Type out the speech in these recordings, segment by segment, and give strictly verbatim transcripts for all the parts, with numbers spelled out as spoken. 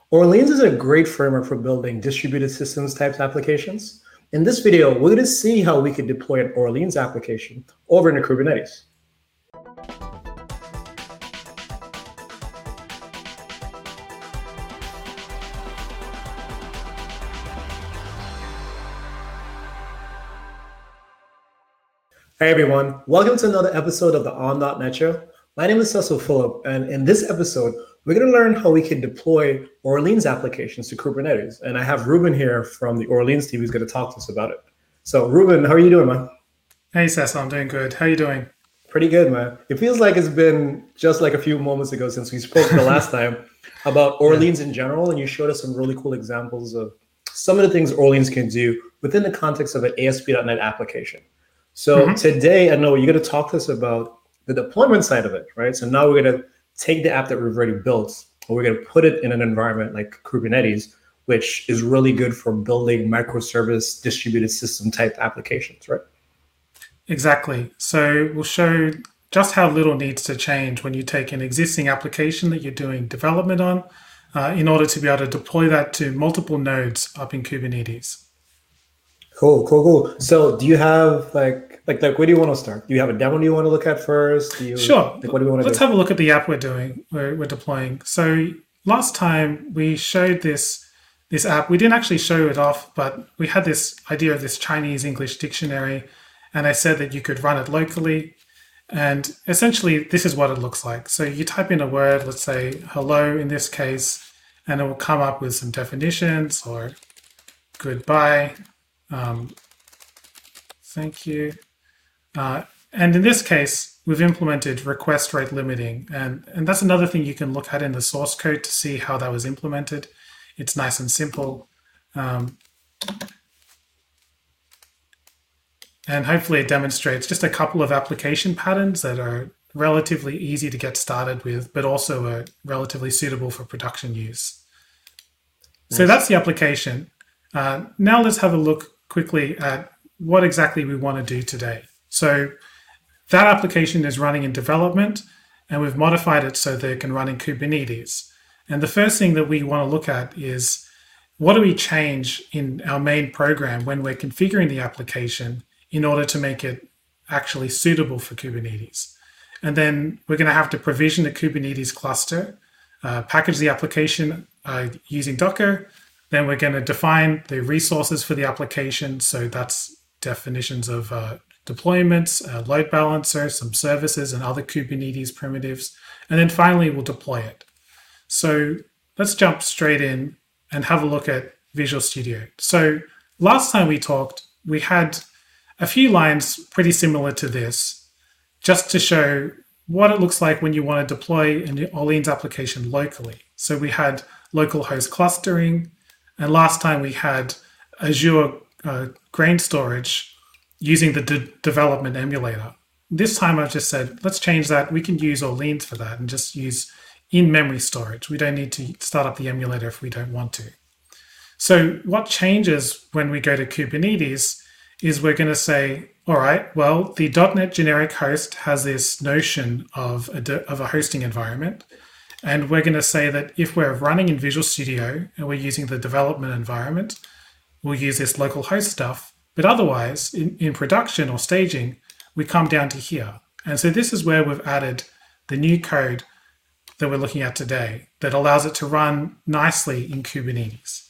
Orleans is a great framework for building distributed systems types applications. In this video, we're going to see how we could deploy an Orleans application over into Kubernetes. Hey everyone, welcome to another episode of the On dot net Show. My name is Cecil Phillip, and in this episode, we're going to learn how we can deploy Orleans applications to Kubernetes. And I have Ruben here from the Orleans team who's going to talk to us about it. So Ruben, how are you doing, man? Hey Cecil, I'm doing good. How are you doing? Pretty good, man. It feels like it's been just like a few moments ago since we spoke the last time about Orleans in general, and you showed us some really cool examples of some of the things Orleans can do within the context of an A S P dot net application. So mm-hmm. today, I know you're going to talk to us about the deployment side of it, right? So now we're going to take the app that we've already built, and we're going to put it in an environment like Kubernetes, which is really good for building microservice distributed system type applications, right? Exactly. So we'll show just how little needs to change when you take an existing application that you're doing development on uh, in order to be able to deploy that to multiple nodes up in Kubernetes. Cool, cool, cool. So do you have like, like, like, where do you want to start? Do you have a demo you want to look at first? Do you, sure. Like, what do we want to Let's do? have a look at the app we're doing, we're, we're deploying. So last time we showed this, this app. We didn't actually show it off, but we had this idea of this Chinese English dictionary, and I said that you could run it locally. And essentially, this is what it looks like. So you type in a word, let's say hello in this case, and it will come up with some definitions or goodbye. Um, thank you. Uh, and in this case, we've implemented request rate limiting. And, and that's another thing you can look at in the source code to see how that was implemented. It's nice and simple. Um, and hopefully it demonstrates just a couple of application patterns that are relatively easy to get started with, but also are relatively suitable for production use. Nice. So that's the application. Uh, now let's have a look quickly at what exactly we want to do today. So that application is running in development, and we've modified it so that it can run in Kubernetes. And the first thing that we want to look at is what do we change in our main program when we're configuring the application in order to make it actually suitable for Kubernetes. And then we're going to have to provision a Kubernetes cluster, uh, package the application uh, using Docker. Then we're going to define the resources for the application. So that's definitions of uh, deployments, a load balancer, some services, and other Kubernetes primitives. And then finally, we'll deploy it. So let's jump straight in and have a look at Visual Studio. So last time we talked, we had a few lines pretty similar to this, just to show what it looks like when you want to deploy an Orleans application locally. So we had localhost clustering, and last time we had Azure uh, grain storage using the de- development emulator. This time I've just said, let's change that. We can use Orleans for that and just use in-memory storage. We don't need to start up the emulator if we don't want to. So what changes when we go to Kubernetes is we're going to say, all right, well, the .NET generic host has this notion of a, de- of a hosting environment. And we're going to say that if we're running in Visual Studio and we're using the development environment, we'll use this local host stuff. But otherwise, in, in production or staging, we come down to here. And so this is where we've added the new code that we're looking at today that allows it to run nicely in Kubernetes.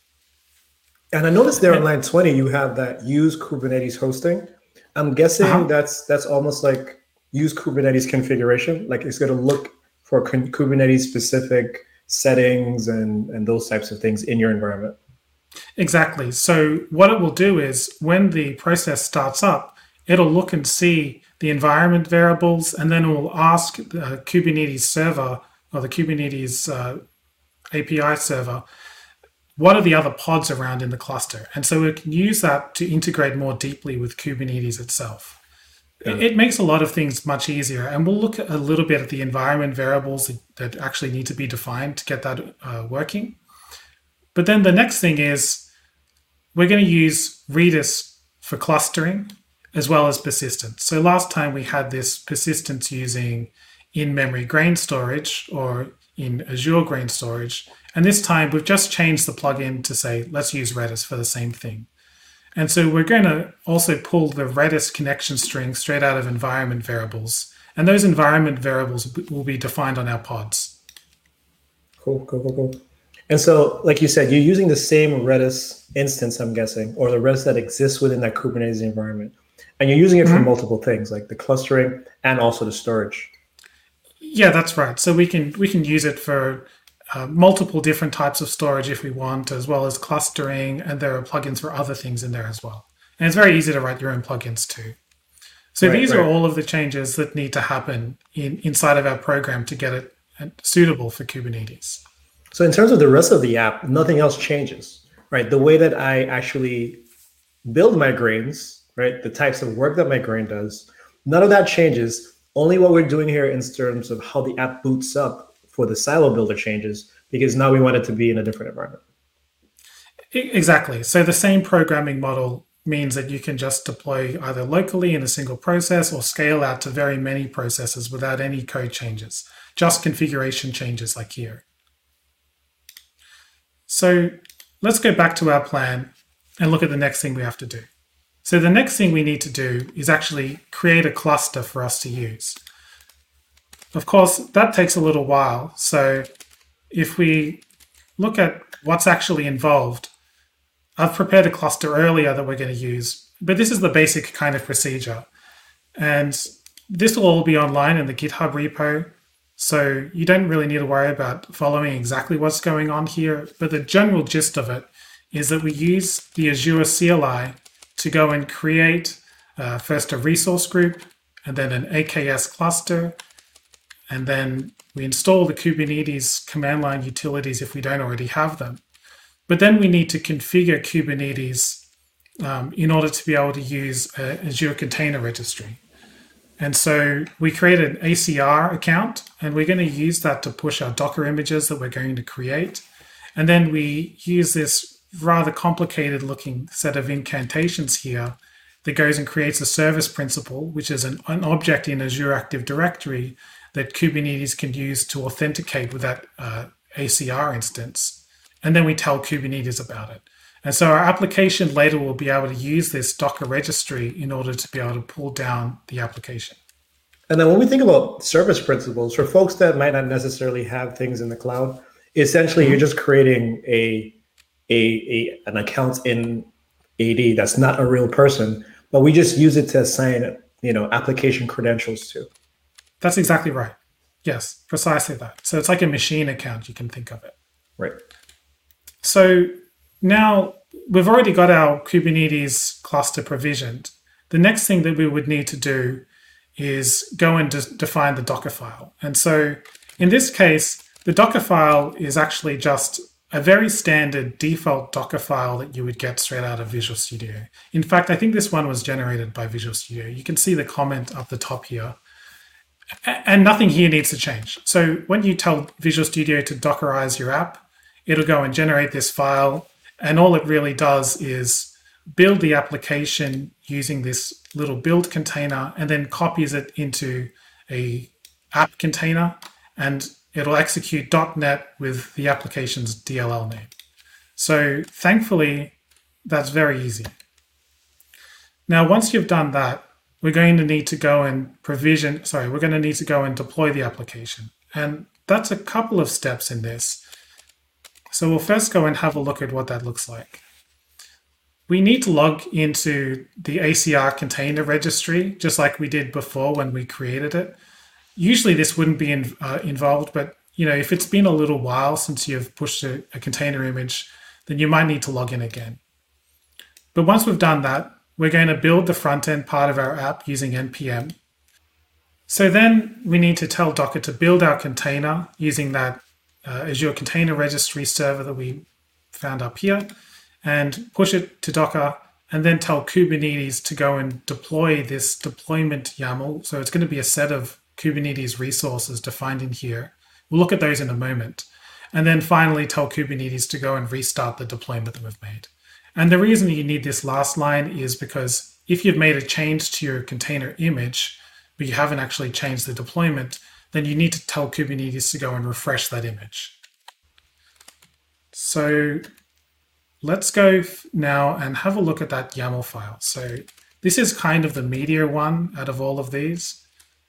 And I noticed there on line twenty, you have that use Kubernetes hosting. I'm guessing uh-huh. that's that's almost like use Kubernetes configuration. Like it's going to look for Kubernetes specific settings and, and those types of things in your environment. Exactly. So what it will do is when the process starts up, it'll look and see the environment variables, and then it will ask the Kubernetes server or the Kubernetes uh, A P I server, what are the other pods around in the cluster? And so we can use that to integrate more deeply with Kubernetes itself. Yeah. It makes a lot of things much easier. And we'll look a little bit at the environment variables that actually need to be defined to get that uh, working. But then the next thing is we're going to use Redis for clustering as well as persistence. So last time we had this persistence using in-memory grain storage or in Azure grain storage. And this time we've just changed the plugin to say, let's use Redis for the same thing. And so we're going to also pull the Redis connection string straight out of environment variables. And those environment variables will be defined on our pods. Cool, cool, cool, cool. And so, like you said, you're using the same Redis instance, I'm guessing, or the Redis that exists within that Kubernetes environment. And you're using it mm-hmm. for multiple things, like the clustering and also the storage. Yeah, that's right. So we can we can use it for uh, multiple different types of storage if we want, as well as clustering, and there are plugins for other things in there as well. And it's very easy to write your own plugins too. So right, these right. are all of the changes that need to happen in, inside of our program to get it suitable for Kubernetes. So in terms of the rest of the app, nothing else changes, right? The way that I actually build my grains, right? The types of work that my grain does, none of that changes. Only what we're doing here in terms of how the app boots up for the silo builder changes, because now we want it to be in a different environment. Exactly. So the same programming model means that you can just deploy either locally in a single process or scale out to very many processes without any code changes, just configuration changes like here. So let's go back to our plan and look at the next thing we have to do. So the next thing we need to do is actually create a cluster for us to use. Of course, that takes a little while. So if we look at what's actually involved, I've prepared a cluster earlier that we're going to use, but this is the basic kind of procedure. And this will all be online in the GitHub repo. So you don't really need to worry about following exactly what's going on here. But the general gist of it is that we use the Azure C L I to go and create uh, first a resource group, and then an A K S cluster. And then we install the Kubernetes command line utilities if we don't already have them. But then we need to configure Kubernetes um, in order to be able to use a Azure Container Registry. And so we created an A C R account, and we're going to use that to push our Docker images that we're going to create. And then we use this rather complicated looking set of incantations here that goes and creates a service principal, which is an, an object in Azure Active Directory that Kubernetes can use to authenticate with that uh, A C R instance. And then we tell Kubernetes about it. And so our application later will be able to use this Docker registry in order to be able to pull down the application. And then when we think about service principals, for folks that might not necessarily have things in the cloud, essentially mm-hmm. you're just creating a, a, a an account in A D that's not a real person, but we just use it to assign, you know, application credentials to. That's exactly right. Yes, precisely that. So it's like a machine account, you can think of it. Right. So now we've already got our Kubernetes cluster provisioned. The next thing that we would need to do is go and de- define the Docker file. And so in this case, the Docker file is actually just a very standard default Docker file that you would get straight out of Visual Studio. In fact, I think this one was generated by Visual Studio. You can see the comment up the top here. And nothing here needs to change. So when you tell Visual Studio to Dockerize your app, it'll go and generate this file. And all it really does is build the application using this little build container, and then copies it into a app container, and it'll execute .NET with the application's D L L name. So thankfully, that's very easy. Now, once you've done that, we're going to need to go and provision, sorry, we're going to need to go and deploy the application. And that's a couple of steps in this. So we'll first go and have a look at what that looks like. We need to log into the A C R container registry, just like we did before when we created it. Usually this wouldn't be in, uh, involved, but you know, if it's been a little while since you've pushed a, a container image, then you might need to log in again. But once we've done that, we're going to build the front-end part of our app using N P M. So then we need to tell Docker to build our container using that uh, Azure Container Registry server that we found up here, and push it to Docker, and then tell Kubernetes to go and deploy this deployment YAML. So it's going to be a set of Kubernetes resources defined in here. We'll look at those in a moment. And then finally tell Kubernetes to go and restart the deployment that we've made. And the reason you need this last line is because if you've made a change to your container image, but you haven't actually changed the deployment, then you need to tell Kubernetes to go and refresh that image. So let's go now and have a look at that YAML file. So this is kind of the meatier one out of all of these.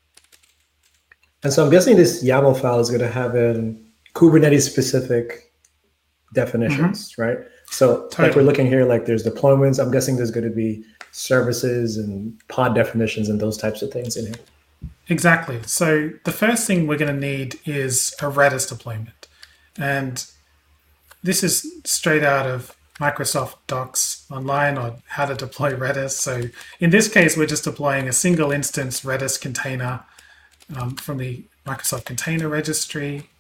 And so I'm guessing this YAML file is going to have in Kubernetes specific definitions, mm-hmm. right? So totally. Like we're looking here, like there's deployments. I'm guessing there's going to be services and pod definitions and those types of things in here. Exactly. So the first thing we're going to need is a Redis deployment. And this is straight out of Microsoft Docs online on how to deploy Redis. So in this case, we're just deploying a single instance Redis container um, from the Microsoft Container Registry.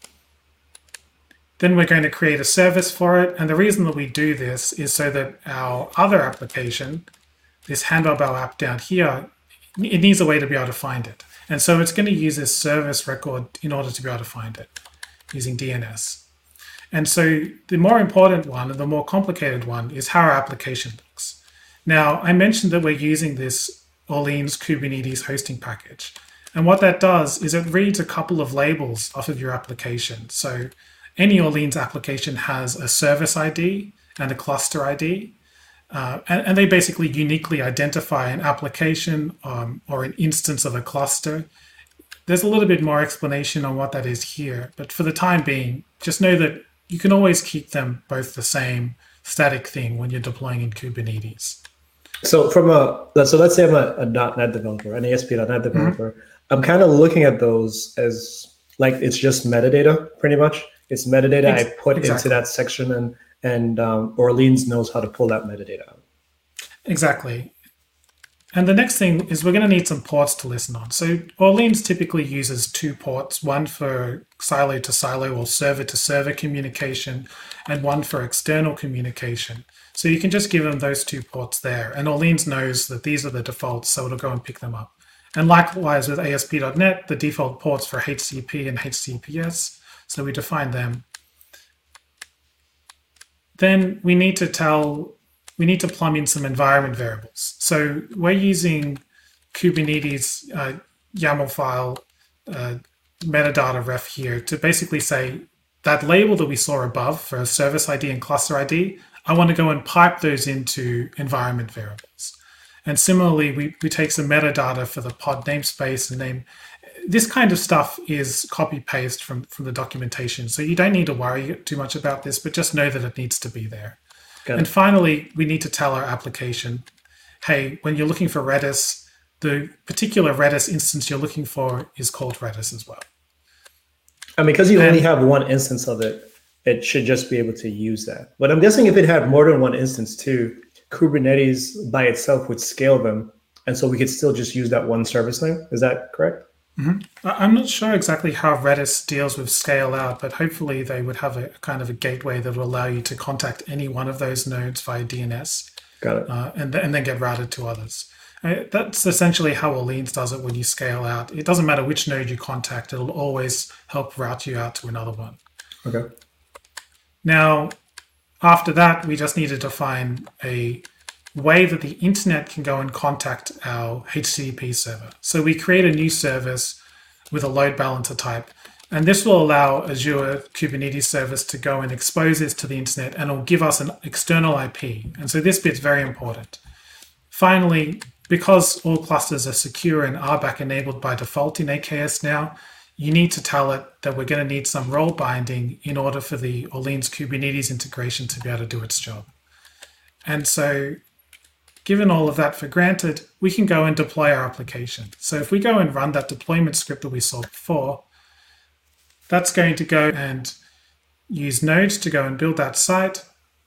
Then we're going to create a service for it. And the reason that we do this is so that our other application, this Handbarbell app down here, it needs a way to be able to find it. And so it's going to use this service record in order to be able to find it using D N S. And so the more important one and the more complicated one is how our application looks. Now, I mentioned that we're using this Orleans Kubernetes hosting package. And what that does is it reads a couple of labels off of your application. So any Orleans application has a service I D and a cluster I D. Uh, and, and they basically uniquely identify an application um, or an instance of a cluster. There's a little bit more explanation on what that is here. But for the time being, just know that you can always keep them both the same static thing when you're deploying in Kubernetes. So from a so let's say I'm a, a .NET developer, an A S P dot net developer. Mm-hmm. I'm kind of looking at those as like it's just metadata, pretty much. It's metadata Ex- I put exactly. into that section, and and um, Orleans knows how to pull that metadata out. Exactly. And the next thing is we're going to need some ports to listen on. So Orleans typically uses two ports, one for silo to silo or server to server communication, and one for external communication. So you can just give them those two ports there. And Orleans knows that these are the defaults, so it'll go and pick them up. And likewise with A S P dot net, the default ports for H C P and H C P S. So we define them. Then we need to tell we need to plumb in some environment variables. So we're using Kubernetes uh, YAML file uh, metadata ref here to basically say that label that we saw above for service I D and cluster I D, I want to go and pipe those into environment variables. And similarly, we, we take some metadata for the pod namespace and name. This kind of stuff is copy-paste from, from the documentation. So you don't need to worry too much about this, but just know that it needs to be there. And finally, we need to tell our application, hey, when you're looking for Redis, the particular Redis instance you're looking for is called Redis as well. And because you and, only have one instance of it, it should just be able to use that. But I'm guessing if it had more than one instance too, Kubernetes by itself would scale them. And so we could still just use that one service name. Is that correct? Mm-hmm. I'm not sure exactly how Redis deals with scale out, but hopefully they would have a kind of a gateway that will allow you to contact any one of those nodes via D N S. Got it. Uh, and, th- and then get routed to others. Uh, that's essentially how Orleans does it when you scale out. It doesn't matter which node you contact, it'll always help route you out to another one. Okay. Now, after that, we just need to define a way that the internet can go and contact our H T T P server. So we create a new service with a load balancer type, and this will allow Azure Kubernetes service to go and expose this to the internet, and it'll give us an external I P. And so this bit's very important. Finally, because all clusters are secure and R BAC enabled by default in A K S now, you need to tell it that we're going to need some role binding in order for the Orleans Kubernetes integration to be able to do its job. And so given all of that for granted, we can go and deploy our application. So if we go and run that deployment script that we saw before, that's going to go and use Node to go and build that site.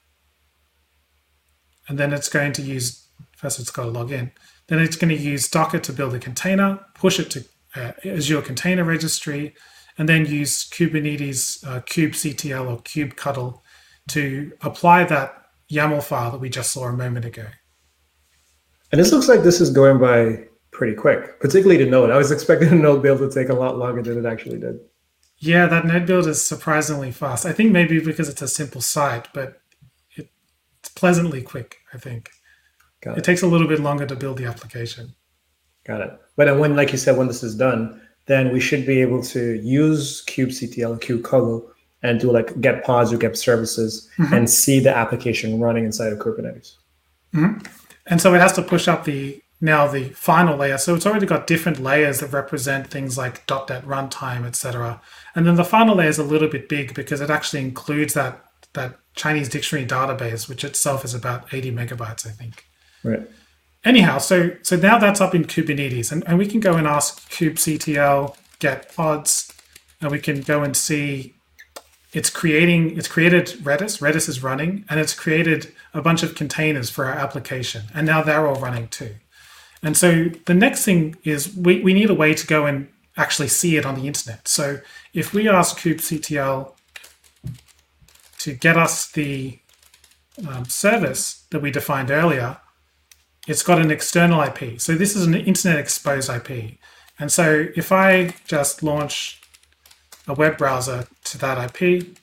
And then it's going to use, first it's got to log in. Then it's going to use Docker to build a container, push it to uh, Azure Container Registry, and then use Kubernetes uh, kubectl or kubectl to apply that YAML file that we just saw a moment ago. And this looks like this is going by pretty quick, particularly to Node. I was expecting a Node build to take a lot longer than it actually did. Yeah, that Node build is surprisingly fast. I think maybe because it's a simple site, but it, it's pleasantly quick, I think. Got it. It takes a little bit longer to build the application. Got it. But then when, like you said, when this is done, then we should be able to use kubectl and kubectl and do like get pods or get services mm-hmm. and see the application running inside of Kubernetes. Mm-hmm. And so it has to push up the now the final layer. So it's already got different layers that represent things like .NET runtime, et cetera. And then the final layer is a little bit big because it actually includes that that Chinese dictionary database, which itself is about eighty megabytes, I think. Right. Anyhow, so so now that's up in Kubernetes, and, and we can go and ask kubectl get pods, and we can go and see it's creating, it's created Redis, Redis is running, and it's created a bunch of containers for our application, and now they're all running too. And so the next thing is we, we need a way to go and actually see it on the internet. So if we ask kubectl to get us the um, service that we defined earlier, it's got an external I P. So this is an internet exposed I P. And so if I just launch a web browser to that I P,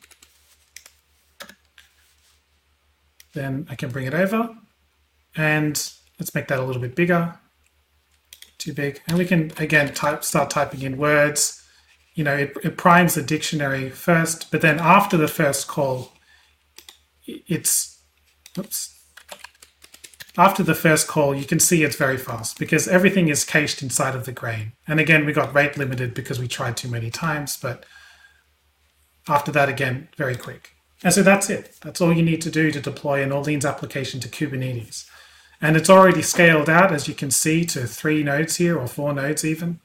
then I can bring it over. And let's make that a little bit bigger. Too big. And we can, again, type, start typing in words. You know, it, it primes the dictionary first, but then after the first call, it's, oops. After the first call, you can see it's very fast because everything is cached inside of the grain. And again, we got rate limited because we tried too many times, but after that, again, very quick. And so that's it. That's all you need to do to deploy an Orleans application to Kubernetes. And it's already scaled out, as you can see, to three nodes here or four nodes even.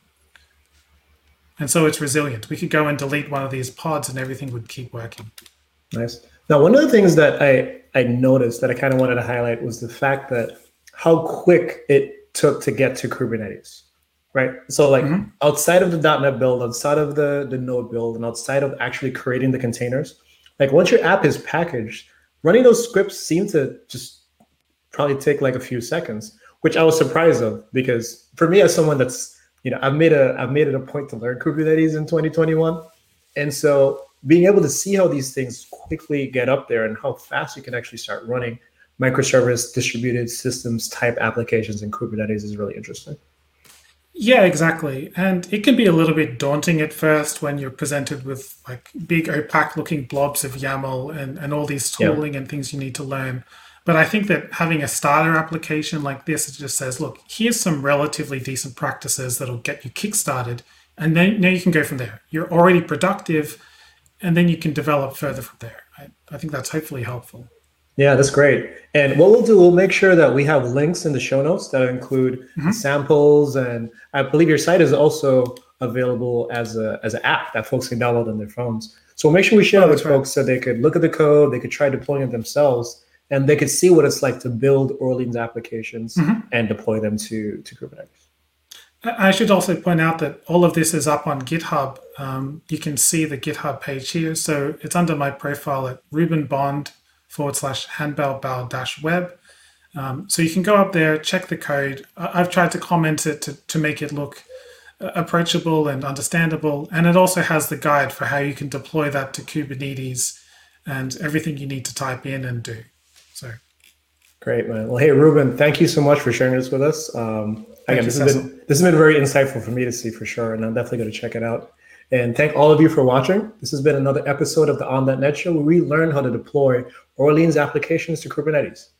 And so it's resilient. We could go and delete one of these pods and everything would keep working. Nice. Now, one of the things that I, I noticed that I kind of wanted to highlight was the fact that how quick it took to get to Kubernetes, right? So like mm-hmm. outside of the .NET build, outside of the, the node build, and outside of actually creating the containers, like once your app is packaged, running those scripts seem to just probably take like a few seconds, which I was surprised of because for me as someone that's, you know, I've made a I've made it a point to learn Kubernetes in twenty twenty-one. And so being able to see how these things quickly get up there and how fast you can actually start running microservice distributed systems type applications in Kubernetes is really interesting. Yeah, exactly. And it can be a little bit daunting at first when you're presented with like big opaque looking blobs of YAML and, and all these tooling yeah. and things you need to learn. But I think that having a starter application like this, it just says, look, here's some relatively decent practices that'll get you kickstarted. And then now you can go from there. You're already productive, and then you can develop further from there. I, I think that's hopefully helpful. Yeah, that's great. And what we'll do, we'll make sure that we have links in the show notes that include mm-hmm. samples. And I believe your site is also available as a as an app that folks can download on their phones. So we'll make sure we share oh, it with right. folks so they could look at the code, they could try deploying it themselves, and they could see what it's like to build Orleans applications mm-hmm. and deploy them to, to Kubernetes. I should also point out that all of this is up on GitHub. Um, you can see the GitHub page here. So it's under my profile at Ruben Bond forward slash handbellbow dash web. Um, so you can go up there, check the code. I've tried to comment it to, to make it look approachable and understandable. And it also has the guide for how you can deploy that to Kubernetes and everything you need to type in and do. So great, man. Well, hey, Ruben, thank you so much for sharing this with us. Um, again, this has, been, this has been very insightful for me to see for sure, and I'm definitely going to check it out. And thank all of you for watching. This has been another episode of the On That Net Show where we learn how to deploy Orleans applications to Kubernetes.